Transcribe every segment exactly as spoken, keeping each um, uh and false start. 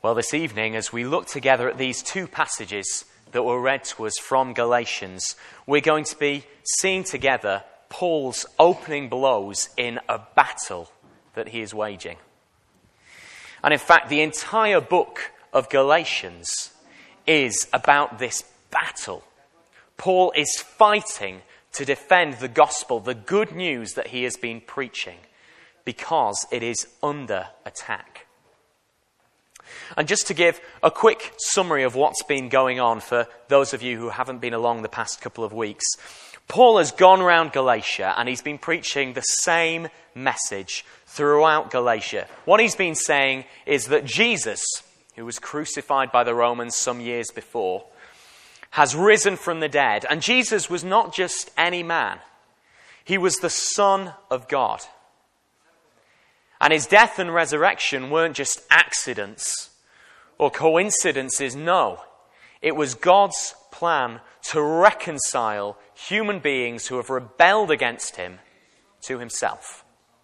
Well, this evening, as we look together at these two passages that were read to us from Galatians, we're going to be seeing together Paul's opening blows in a battle that he is waging. And in fact, the entire book of Galatians is about this battle. Paul is fighting to defend the gospel, the good news that he has been preaching, because it is under attack. And just to give a quick summary of what's been going on for those of you who haven't been along the past couple of weeks, Paul has gone around Galatia and he's been preaching the same message throughout Galatia. What he's been saying is that Jesus, who was crucified by the Romans some years before, has risen from the dead. And Jesus was not just any man. He was the Son of God. And his death and resurrection weren't just accidents or coincidences, no. It was God's plan to reconcile human beings who have rebelled against him to himself.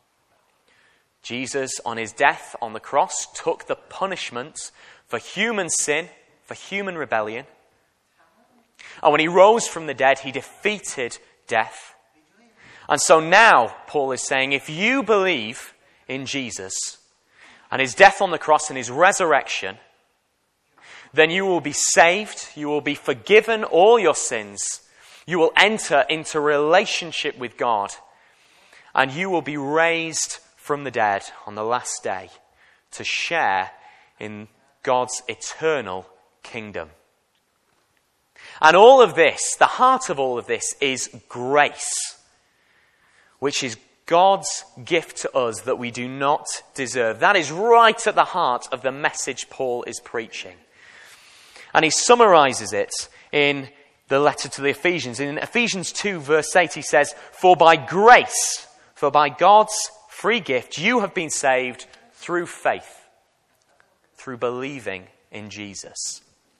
Jesus, on his death on the cross, took the punishment for human sin, for human rebellion. And when he rose from the dead, he defeated death. And so now, Paul is saying, if you believe in Jesus and his death on the cross and his resurrection, then you will be saved, you will be forgiven all your sins, you will enter into relationship with God, and you will be raised from the dead on the last day to share in God's eternal kingdom. And all of this, the heart of all of this, is grace, which is God's gift to us that we do not deserve. That is right at the heart of the message Paul is preaching. And he summarizes it in the letter to the Ephesians. In Ephesians two, verse eight, he says, For by grace, for by God's free gift, you have been saved through faith, through believing in Jesus.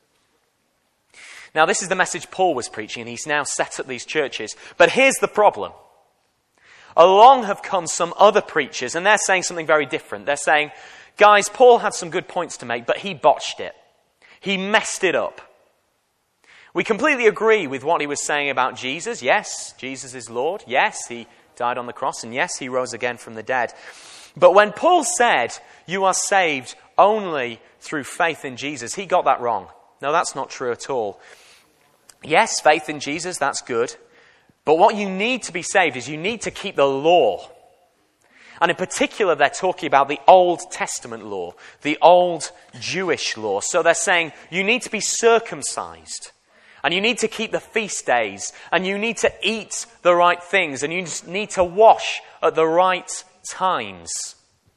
Now, this is the message Paul was preaching, and he's now set up these churches. But here's the problem. Along have come some other preachers, and they're saying something very different. They're saying, guys, Paul had some good points to make, but he botched it. He messed it up. We completely agree with what he was saying about Jesus. Yes, Jesus is Lord. Yes, he died on the cross, and yes, he rose again from the dead. But when Paul said, you are saved only through faith in Jesus, he got that wrong. No, that's not true at all. Yes, faith in Jesus, that's good. But what you need to be saved is you need to keep the law. And in particular, they're talking about the Old Testament law, the old Jewish law. So they're saying you need to be circumcised, and you need to keep the feast days, and you need to eat the right things, and you need to wash at the right times.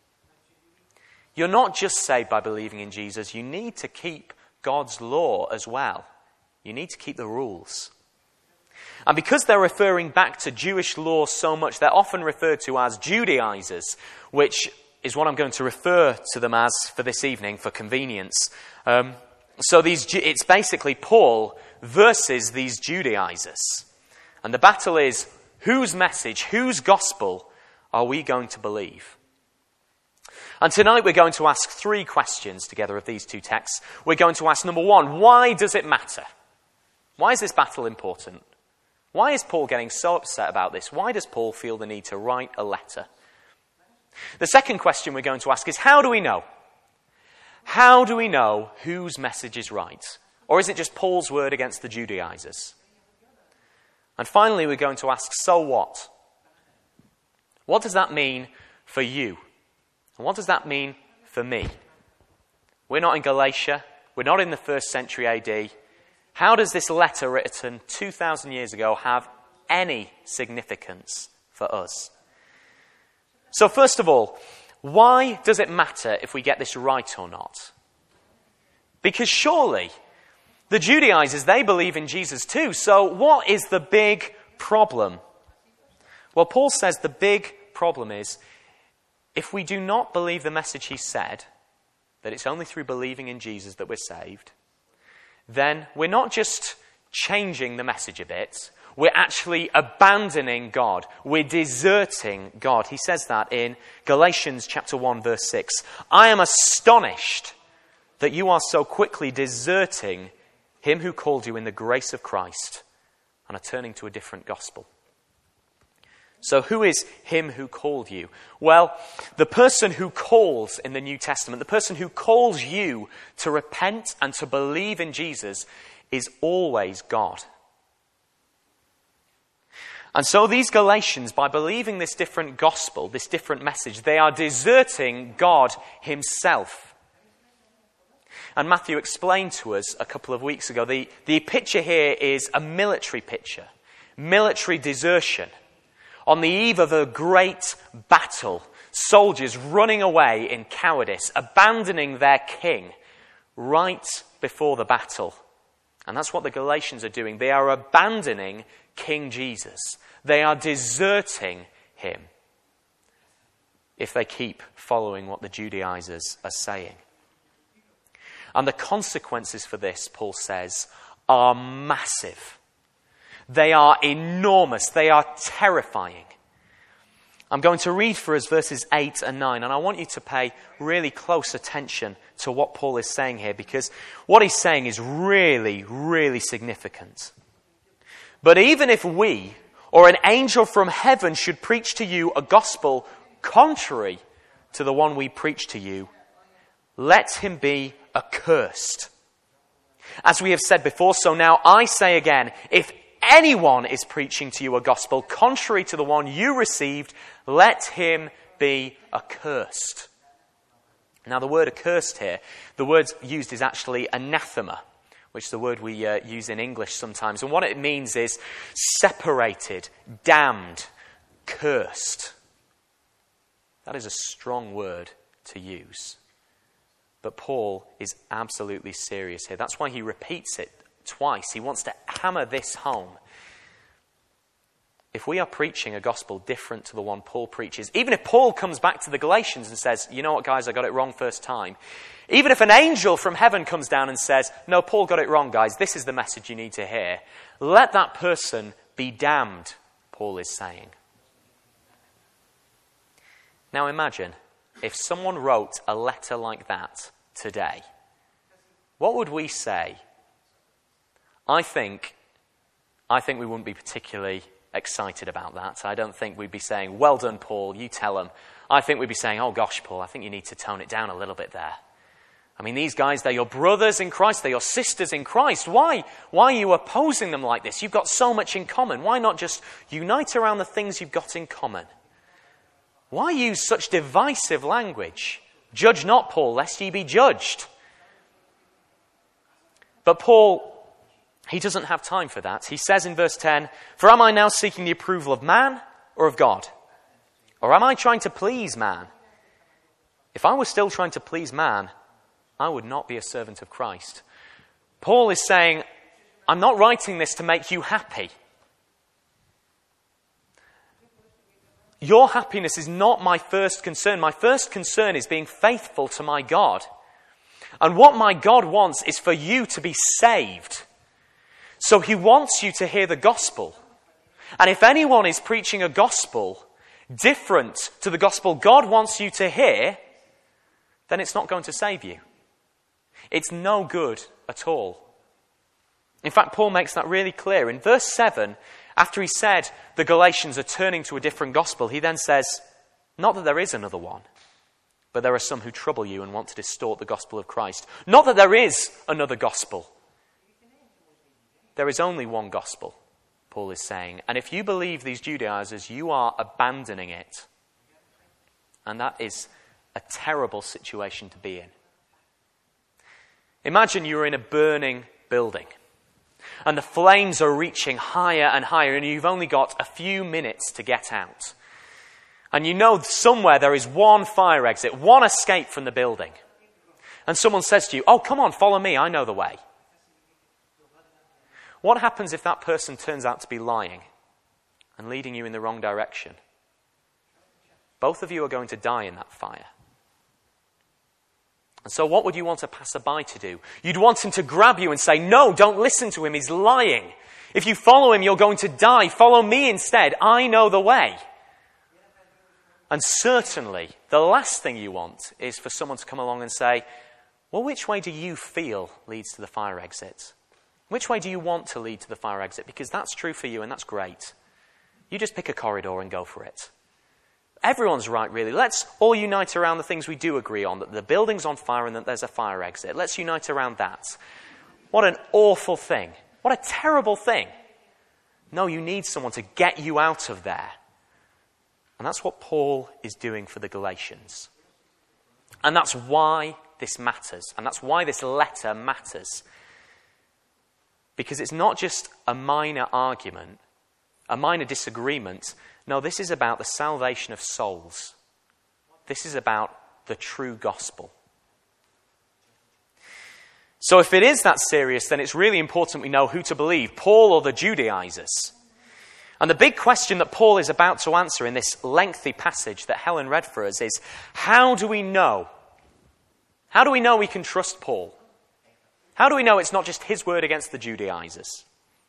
You're not just saved by believing in Jesus. You need to keep God's law as well. You need to keep the rules. And because they're referring back to Jewish law so much, they're often referred to as Judaizers, which is what I'm going to refer to them as for this evening for convenience. Um, so these, it's basically Paul versus these Judaizers. And the battle is, whose message, whose gospel are we going to believe? And tonight we're going to ask three questions together of these two texts. We're going to ask, number one, why does it matter? Why is this battle important? Why is Paul getting so upset about this? Why does Paul feel the need to write a letter? The second question we're going to ask is, how do we know? How do we know whose message is right? Or is it just Paul's word against the Judaizers? And finally, we're going to ask, so what? What does that mean for you? And what does that mean for me? We're not in Galatia. We're not in the first century A D. How does this letter written two thousand years ago have any significance for us? So first of all, why does it matter if we get this right or not? Because surely the Judaizers, they believe in Jesus too. So what is the big problem? Well, Paul says the big problem is, if we do not believe the message he said, that it's only through believing in Jesus that we're saved, then we're not just changing the message a bit, we're actually abandoning God. We're deserting God. He says that in Galatians chapter one, verse six. I am astonished that you are so quickly deserting him who called you in the grace of Christ and are turning to a different gospel. So who is him who called you? Well, the person who calls in the New Testament, the person who calls you to repent and to believe in Jesus is always God. And so these Galatians, by believing this different gospel, this different message, they are deserting God himself. And Matthew explained to us a couple of weeks ago, the, the picture here is a military picture, military desertion. On the eve of a great battle, soldiers running away in cowardice, abandoning their king right before the battle. And that's what the Galatians are doing. They are abandoning King Jesus. They are deserting him if they keep following what the Judaizers are saying. And the consequences for this, Paul says, are massive. They are enormous. They are terrifying. I'm going to read for us verses eight and nine, and I want you to pay really close attention to what Paul is saying here, because what he's saying is really, really significant. But even if we, or an angel from heaven, should preach to you a gospel contrary to the one we preach to you, let him be accursed. As we have said before, so now I say again, if anyone is preaching to you a gospel contrary to the one you received, let him be accursed. Now the word accursed here, the word used is actually anathema, which is the word we uh, use in English sometimes. And what it means is separated, damned, cursed. That is a strong word to use. But Paul is absolutely serious here. That's why he repeats it twice. He wants to hammer this home. If we are preaching a gospel different to the one Paul preaches, even if Paul comes back to the Galatians and says, you know what guys, I got it wrong first time. Even if an angel from heaven comes down and says, no, Paul got it wrong guys, this is the message you need to hear. Let that person be damned, Paul is saying. Now imagine if someone wrote a letter like that today. What would we say? I think, I think we wouldn't be particularly excited about that. I don't think we'd be saying, well done, Paul, you tell them. I think we'd be saying, oh gosh, Paul, I think you need to tone it down a little bit there. I mean, these guys, they're your brothers in Christ, they're your sisters in Christ. Why? Why are you opposing them like this? You've got so much in common. Why not just unite around the things you've got in common? Why use such divisive language? Judge not, Paul, lest ye be judged. But Paul, he doesn't have time for that. He says in verse ten, for am I now seeking the approval of man or of God? Or am I trying to please man? If I were still trying to please man, I would not be a servant of Christ. Paul is saying, I'm not writing this to make you happy. Your happiness is not my first concern. My first concern is being faithful to my God. And what my God wants is for you to be saved. So he wants you to hear the gospel. And if anyone is preaching a gospel different to the gospel God wants you to hear, then it's not going to save you. It's no good at all. In fact, Paul makes that really clear. In verse seven, after he said the Galatians are turning to a different gospel, he then says, not that there is another one, but there are some who trouble you and want to distort the gospel of Christ. Not that there is another gospel. There is only one gospel, Paul is saying. And if you believe these Judaizers, you are abandoning it. And that is a terrible situation to be in. Imagine you're in a burning building. And the flames are reaching higher and higher, and you've only got a few minutes to get out. And you know somewhere there is one fire exit, one escape from the building. And someone says to you, oh, come on, follow me, I know the way. What happens if that person turns out to be lying and leading you in the wrong direction? Both of you are going to die in that fire. And so what would you want a passerby to do? You'd want him to grab you and say, no, don't listen to him, he's lying. If you follow him, you're going to die. Follow me instead, I know the way. And certainly, the last thing you want is for someone to come along and say, well, which way do you feel leads to the fire exit? Which way do you want to lead to the fire exit? Because that's true for you and that's great. You just pick a corridor and go for it. Everyone's right, really. Let's all unite around the things we do agree on, that the building's on fire and that there's a fire exit. Let's unite around that. What an awful thing. What a terrible thing. No, you need someone to get you out of there. And that's what Paul is doing for the Galatians. And that's why this matters. And that's why this letter matters. Because it's not just a minor argument, a minor disagreement. No, this is about the salvation of souls. This is about the true gospel. So if it is that serious, then it's really important we know who to believe, Paul or the Judaizers. And the big question that Paul is about to answer in this lengthy passage that Helen read for us is, how do we know? How do we know we can trust Paul? How do we know it's not just his word against the Judaizers?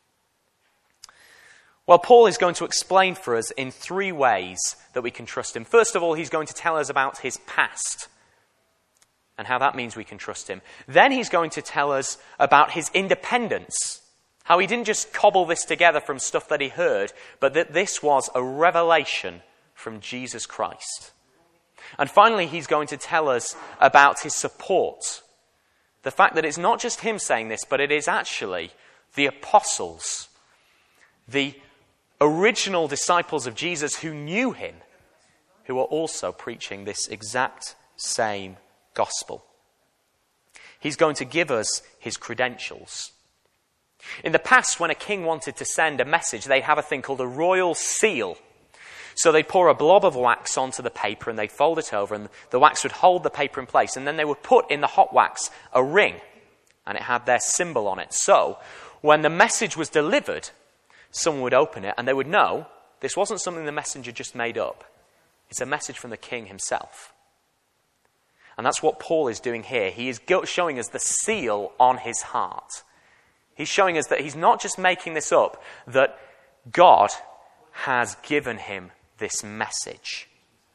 Well, Paul is going to explain for us in three ways that we can trust him. First of all, he's going to tell us about his past and how that means we can trust him. Then he's going to tell us about his independence, how he didn't just cobble this together from stuff that he heard, but that this was a revelation from Jesus Christ. And finally, he's going to tell us about his support. The fact that it's not just him saying this, but it is actually the apostles, the original disciples of Jesus who knew him, who are also preaching this exact same gospel. He's going to give us his credentials. In the past, when a king wanted to send a message, they'd have a thing called a royal seal. So they'd pour a blob of wax onto the paper and they'd fold it over, and the wax would hold the paper in place. And then they would put in the hot wax a ring, and it had their symbol on it. So when the message was delivered, someone would open it and they would know this wasn't something the messenger just made up. It's a message from the king himself. And that's what Paul is doing here. He is showing us the seal on his heart. He's showing us that he's not just making this up, that God has given him this message.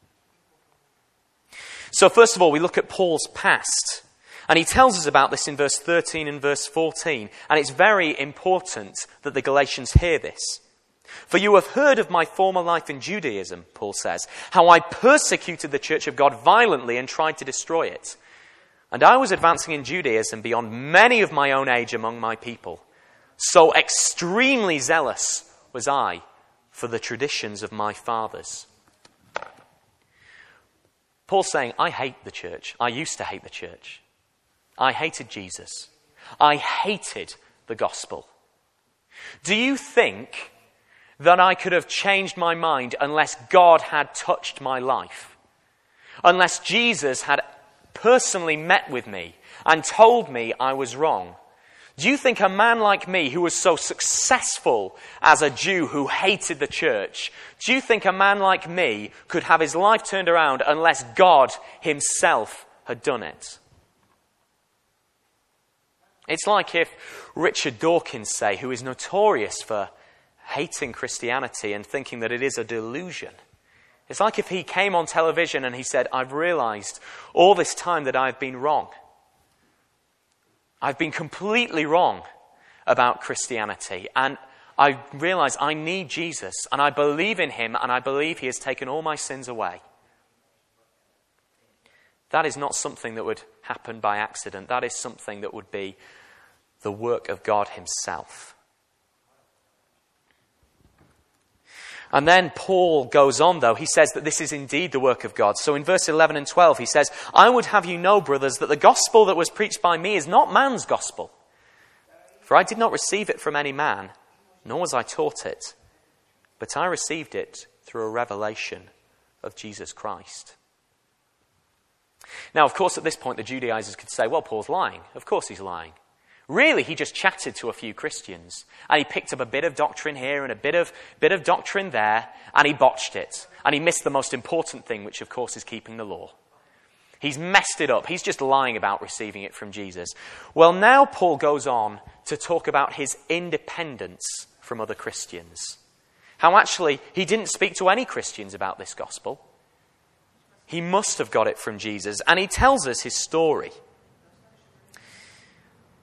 So first of all, we look at Paul's past. And he tells us about this in verse thirteen and verse fourteen. And it's very important that the Galatians hear this. For you have heard of my former life in Judaism, Paul says, how I persecuted the church of God violently and tried to destroy it. And I was advancing in Judaism beyond many of my own age among my people. So extremely zealous was I for the traditions of my fathers. Paul's saying, I hate the church. I used to hate the church. I hated Jesus. I hated the gospel. Do you think that I could have changed my mind unless God had touched my life? Unless Jesus had personally met with me and told me I was wrong? Do you think a man like me, who was so successful as a Jew who hated the church, do you think a man like me could have his life turned around unless God himself had done it? It's like if Richard Dawkins, say, who is notorious for hating Christianity and thinking that it is a delusion. It's like if he came on television and he said, I've realized all this time that I've been wrong. I've been completely wrong about Christianity, and I realize I need Jesus, and I believe in him, and I believe he has taken all my sins away. That is not something that would happen by accident. That is something that would be the work of God himself. And then Paul goes on, though. He says that this is indeed the work of God. So in verse eleven and twelve, he says, I would have you know, brothers, that the gospel that was preached by me is not man's gospel. For I did not receive it from any man, nor was I taught it. But I received it through a revelation of Jesus Christ. Now, of course, at this point, the Judaizers could say, well, Paul's lying. Of course he's lying. Really, he just chatted to a few Christians, and he picked up a bit of doctrine here and a bit of bit of doctrine there, and he botched it. And he missed the most important thing, which, of course, is keeping the law. He's messed it up. He's just lying about receiving it from Jesus. Well, now Paul goes on to talk about his independence from other Christians. How actually he didn't speak to any Christians about this gospel. He must have got it from Jesus. And he tells us his story.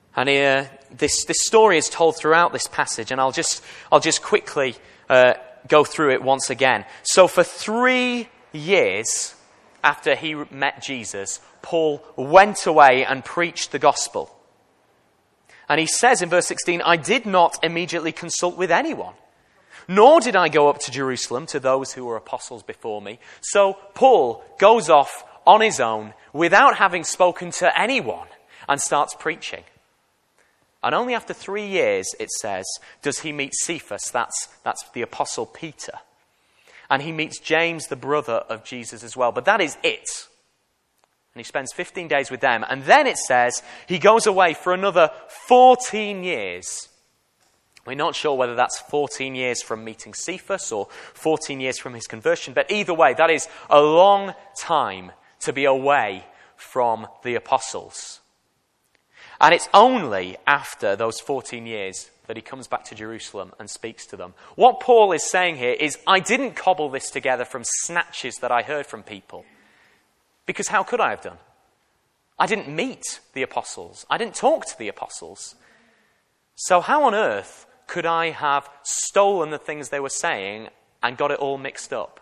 And here, this, this story is told throughout this passage, and I'll just, I'll just quickly uh, go through it once again. So for three years after he met Jesus, Paul went away and preached the gospel. And he says in verse sixteen, I did not immediately consult with anyone, nor did I go up to Jerusalem to those who were apostles before me. So Paul goes off on his own without having spoken to anyone and starts preaching. And only after three years, it says, does he meet Cephas, that's, that's the apostle Peter. And he meets James, the brother of Jesus as well. But that is it. And he spends fifteen days with them. And then it says he goes away for another fourteen years. We're not sure whether that's fourteen years from meeting Cephas or fourteen years from his conversion. But either way, that is a long time to be away from the apostles. And it's only after those fourteen years that he comes back to Jerusalem and speaks to them. What Paul is saying here is, I didn't cobble this together from snatches that I heard from people. Because how could I have done? I didn't meet the apostles. I didn't talk to the apostles. So how on earth could I have stolen the things they were saying and got it all mixed up?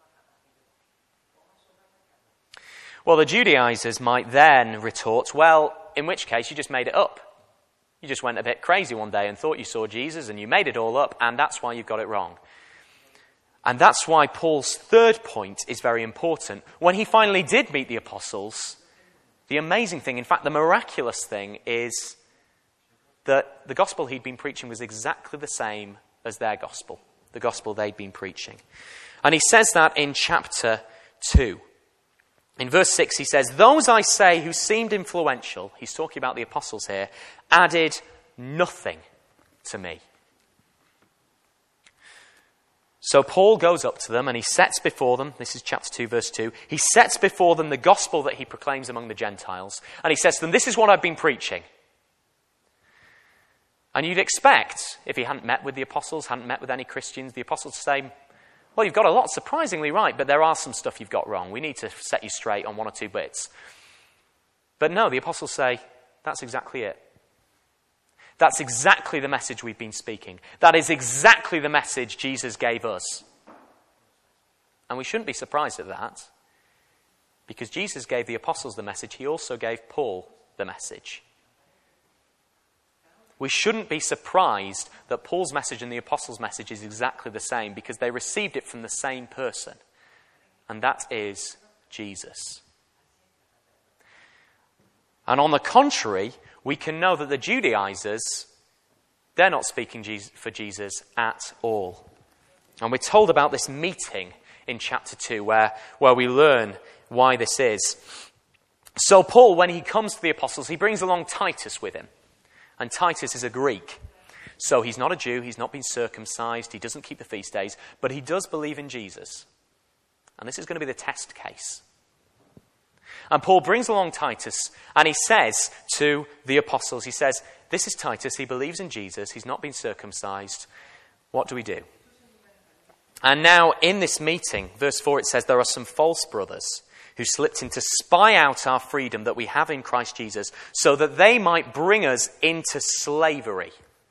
Well, the Judaizers might then retort, well, in which case you just made it up. You just went a bit crazy one day and thought you saw Jesus and you made it all up, and that's why you've got it wrong. And that's why Paul's third point is very important. When he finally did meet the apostles, the amazing thing, in fact, the miraculous thing, is that the gospel he'd been preaching was exactly the same as their gospel, the gospel they'd been preaching. And he says that in chapter two. In verse six, he says, those I say who seemed influential, he's talking about the apostles here, added nothing to me. So Paul goes up to them and he sets before them, this is chapter two, verse two, he sets before them the gospel that he proclaims among the Gentiles. And he says to them, this is what I've been preaching. And you'd expect, if he hadn't met with the apostles, hadn't met with any Christians, the apostles to say, well, you've got a lot surprisingly right, but there are some stuff you've got wrong. We need to set you straight on one or two bits. But no, the apostles say, that's exactly it. That's exactly the message we've been speaking. That is exactly the message Jesus gave us. And we shouldn't be surprised at that, because Jesus gave the apostles the message. He also gave Paul the message. We shouldn't be surprised that Paul's message and the apostles' message is exactly the same, because they received it from the same person, and that is Jesus. And on the contrary, we can know that the Judaizers, they're not speaking for Jesus at all. And we're told about this meeting in chapter two where, where we learn why this is. So Paul, when he comes to the apostles, he brings along Titus with him. And Titus is a Greek. So he's not a Jew, he's not been circumcised, he doesn't keep the feast days, but he does believe in Jesus. And this is going to be the test case. And Paul brings along Titus, and he says to the apostles, he says, this is Titus, he believes in Jesus, he's not been circumcised. What do we do? And now in this meeting, verse four, it says, there are some false brothers who slipped in to spy out our freedom that we have in Christ Jesus, so that they might bring us into slavery.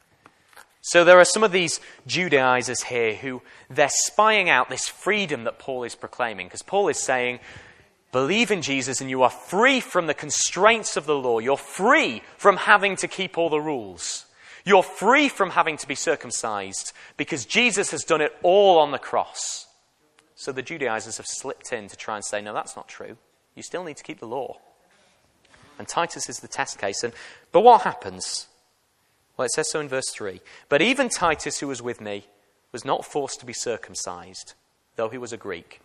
So there are some of these Judaizers here who they're spying out this freedom that Paul is proclaiming, because Paul is saying, believe in Jesus and you are free from the constraints of the law. You're free from having to keep all the rules. You're free from having to be circumcised because Jesus has done it all on the cross. So the Judaizers have slipped in to try and say, no, that's not true. You still need to keep the law. And Titus is the test case. And, but what happens? Well, it says so in verse three. But even Titus, who was with me, was not forced to be circumcised, though he was a Greek.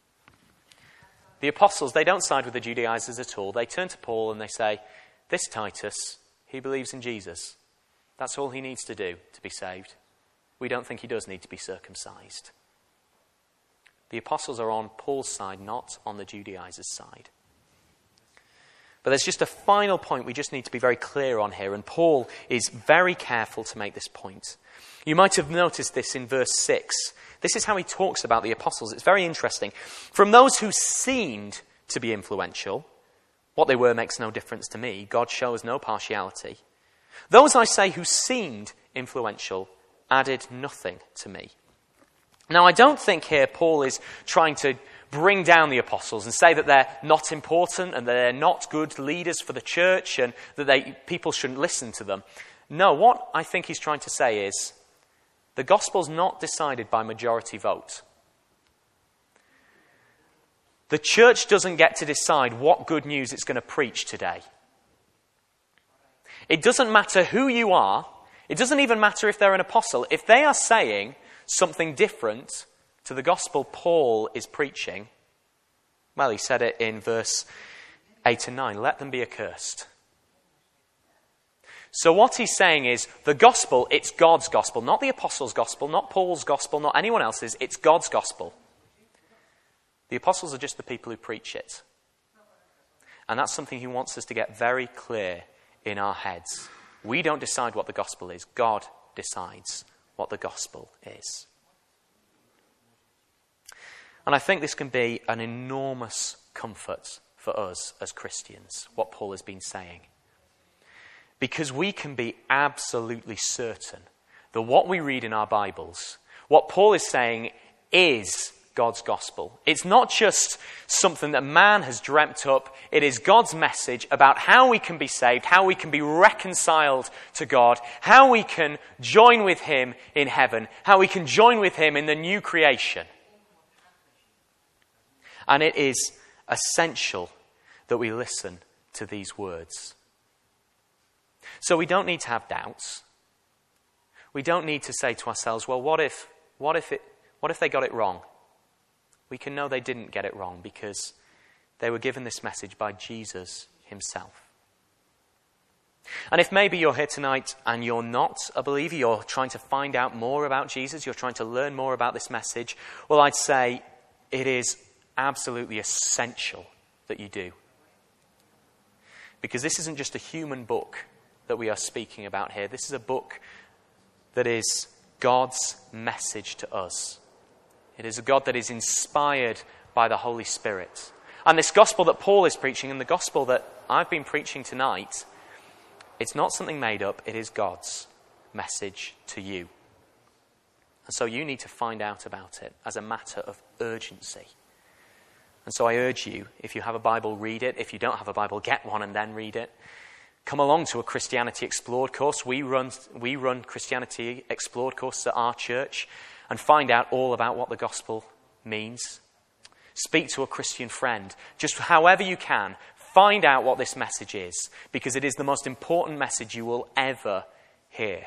The apostles, they don't side with the Judaizers at all. They turn to Paul and they say, this Titus, he believes in Jesus. That's all he needs to do to be saved. We don't think he does need to be circumcised. The apostles are on Paul's side, not on the Judaizers' side. But there's just a final point we just need to be very clear on here, and Paul is very careful to make this point. You might have noticed this in verse six. This is how he talks about the apostles. It's very interesting. From those who seemed to be influential, what they were makes no difference to me. God shows no partiality. Those, I say, who seemed influential added nothing to me. Now, I don't think here Paul is trying to bring down the apostles and say that they're not important and that they're not good leaders for the church and that they, people shouldn't listen to them. No, what I think he's trying to say is the gospel's not decided by majority vote. The church doesn't get to decide what good news it's going to preach today. It doesn't matter who you are. It doesn't even matter if they're an apostle. If they are saying something different to the gospel Paul is preaching, well, he said it in verse eight and nine, let them be accursed. So what he's saying is the gospel, it's God's gospel, not the apostles' gospel, not Paul's gospel, not anyone else's, it's God's gospel. The apostles are just the people who preach it. And that's something he wants us to get very clear in our heads. We don't decide what the gospel is. God decides what the gospel is. And I think this can be an enormous comfort for us as Christians, what Paul has been saying. Because we can be absolutely certain that what we read in our Bibles, what Paul is saying is God's gospel. It's not just something that man has dreamt up. It is God's message about how we can be saved, how we can be reconciled to God, how we can join with him in heaven, how we can join with him in the new creation. And it is essential that we listen to these words. So we don't need to have doubts. We don't need to say to ourselves, well, what if, what if it, what if they got it wrong? We can know they didn't get it wrong because they were given this message by Jesus himself. And if maybe you're here tonight and you're not a believer, you're trying to find out more about Jesus, you're trying to learn more about this message, well, I'd say it is absolutely essential that you do. Because this isn't just a human book that we are speaking about here. This is a book that is God's message to us. It is a God that is inspired by the Holy Spirit. And this gospel that Paul is preaching and the gospel that I've been preaching tonight, it's not something made up. It is God's message to you. And so you need to find out about it as a matter of urgency. And so I urge you, if you have a Bible, read it. If you don't have a Bible, get one and then read it. Come along to a Christianity Explored course. We run, we run Christianity Explored courses at our church. And find out all about what the gospel means. Speak to a Christian friend. Just however you can, find out what this message is, because it is the most important message you will ever hear.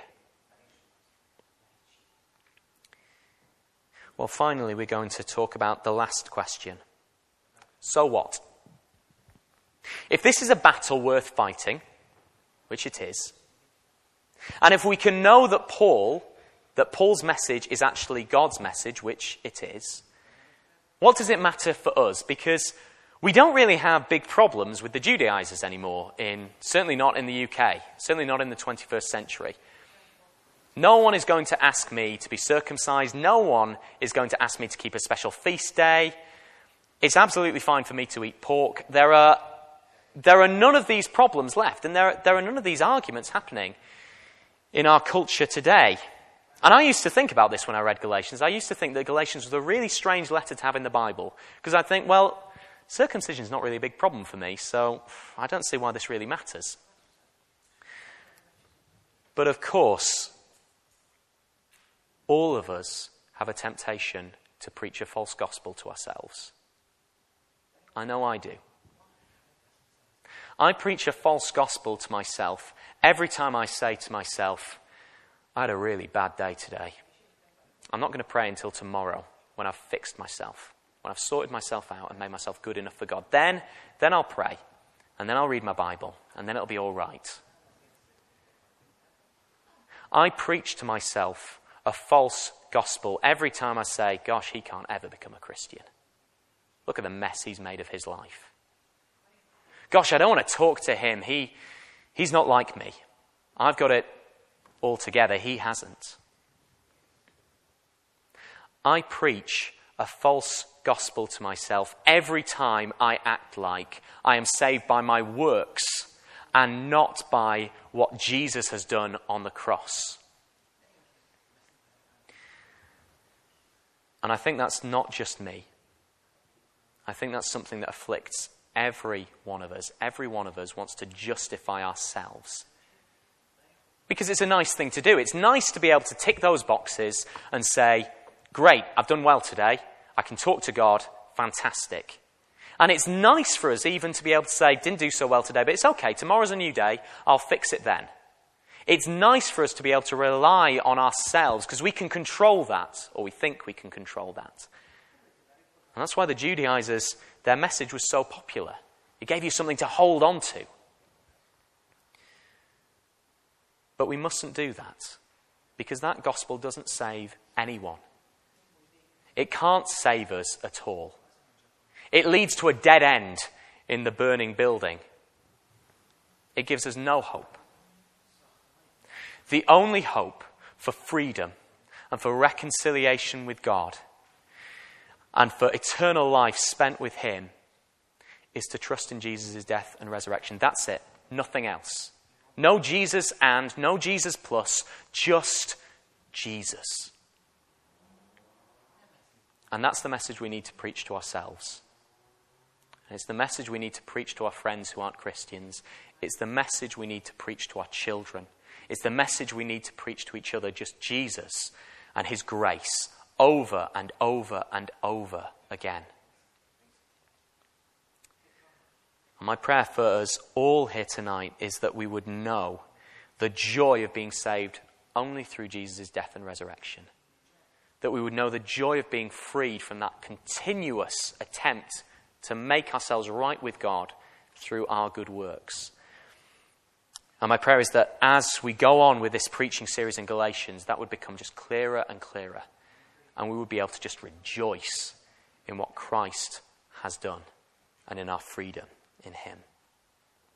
Well, finally, we're going to talk about the last question. So what? If this is a battle worth fighting, which it is, and if we can know that Paul... that Paul's message is actually God's message, which it is, what does it matter for us? Because we don't really have big problems with the Judaizers anymore, in certainly not in the U K, certainly not in the twenty-first century. No one is going to ask me to be circumcised. No one is going to ask me to keep a special feast day. It's absolutely fine for me to eat pork. There are, there are none of these problems left, and there, there are none of these arguments happening in our culture today. And I used to think about this when I read Galatians. I used to think that Galatians was a really strange letter to have in the Bible. Because I think, well, circumcision is not really a big problem for me, so I don't see why this really matters. But of course, all of us have a temptation to preach a false gospel to ourselves. I know I do. I preach a false gospel to myself every time I say to myself, I had a really bad day today. I'm not going to pray until tomorrow when I've fixed myself, when I've sorted myself out and made myself good enough for God. Then, then I'll pray, and then I'll read my Bible, and then it'll be all right. I preach to myself a false gospel every time I say, gosh, he can't ever become a Christian. Look at the mess he's made of his life. Gosh, I don't want to talk to him. He, he's not like me. I've got it altogether. He hasn't. I preach a false gospel to myself every time I act like I am saved by my works and not by what Jesus has done on the cross. And I think that's not just me. I think that's something that afflicts every one of us. Every one of us wants to justify ourselves. Because it's a nice thing to do. It's nice to be able to tick those boxes and say, great, I've done well today. I can talk to God. Fantastic. And it's nice for us even to be able to say, didn't do so well today, but it's okay. Tomorrow's a new day. I'll fix it then. It's nice for us to be able to rely on ourselves because we can control that, or we think we can control that. And that's why the Judaizers, their message was so popular. It gave you something to hold on to. But we mustn't do that because that gospel doesn't save anyone. It can't save us at all. It leads to a dead end in the burning building. It gives us no hope. The only hope for freedom and for reconciliation with God and for eternal life spent with him is to trust in Jesus' death and resurrection. That's it. Nothing else. No Jesus and, no Jesus plus, just Jesus. And that's the message we need to preach to ourselves. And it's the message we need to preach to our friends who aren't Christians. It's the message we need to preach to our children. It's the message we need to preach to each other, just Jesus and his grace, over and over and over again. And my prayer for us all here tonight is that we would know the joy of being saved only through Jesus' death and resurrection. That we would know the joy of being freed from that continuous attempt to make ourselves right with God through our good works. And my prayer is that as we go on with this preaching series in Galatians, that would become just clearer and clearer. And we would be able to just rejoice in what Christ has done and in our freedom in him.